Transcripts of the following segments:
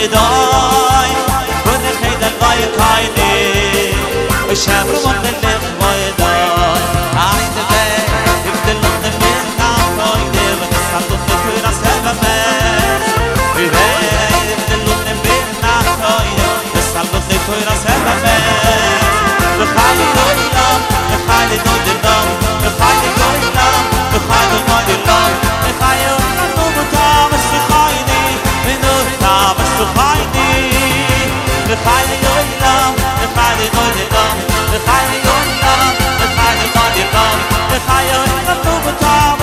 دای بن خیل لای کایلی شب رو من دلم وای دای عید به دلم دلم نای دل سالو توی راست همه دلم دلم نای سالو توی راست همه خالی دویلام خالی دویلام خالی دویلام خالی دویلام خالی دویلام خالی دویلام خالی خالی دویلام خالی دویلام خالی دویلام خالی دویلام خالی دویلام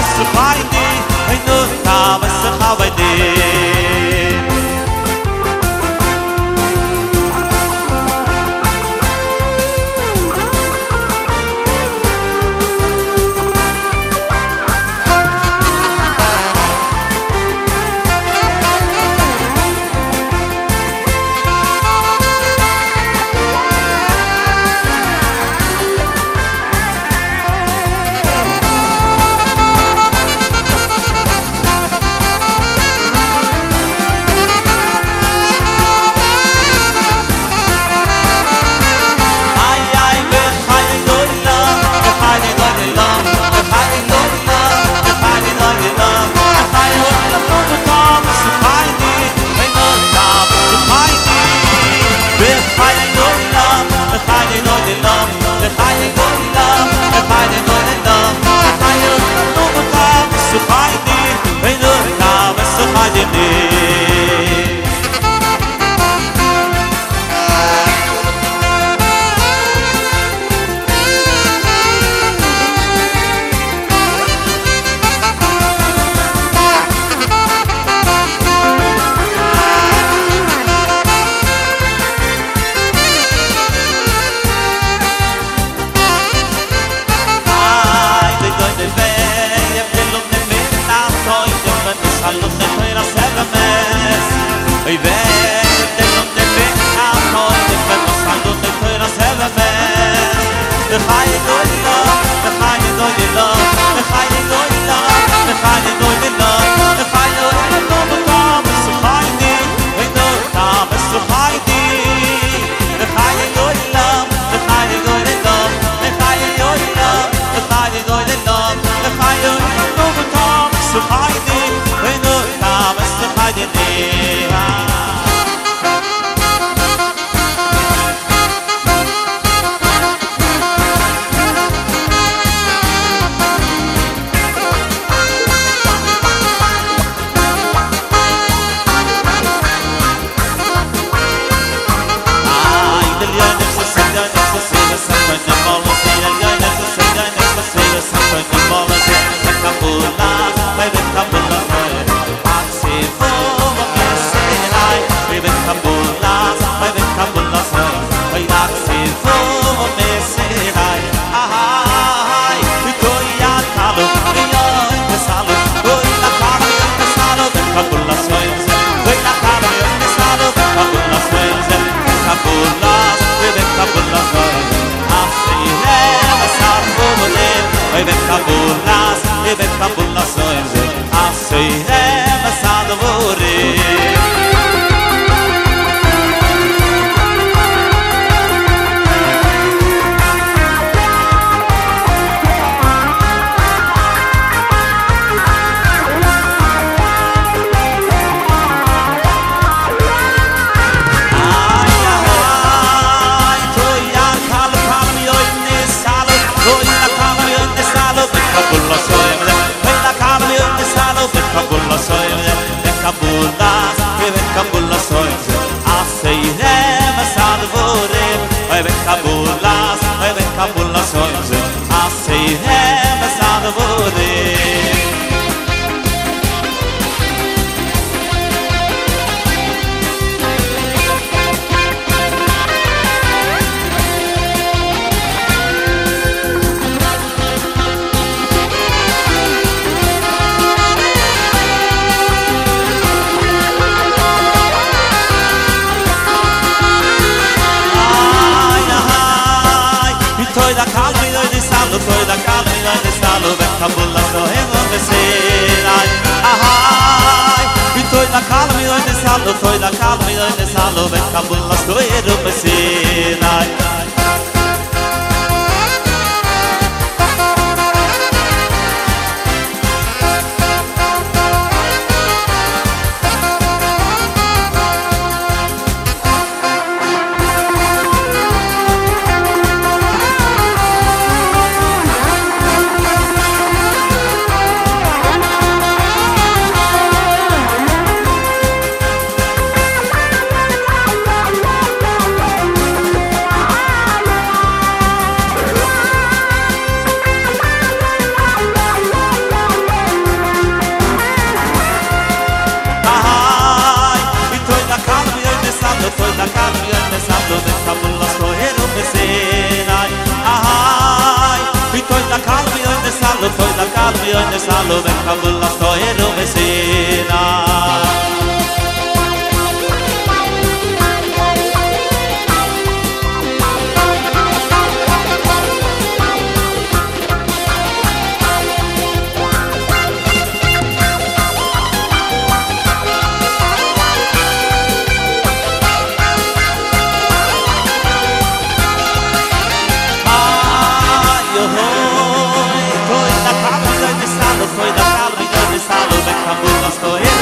خالی toy la calmi oi de salo toy la calmi oi de salo ben kabul las toy rumesinai toy la calmi oi de salo ben kabul las toy rumesinai ay toy la calmi oi de salo toy la calmi oi de salo ben kabul las toy rumesinai toy la calmi oi de salo ben kabul las toy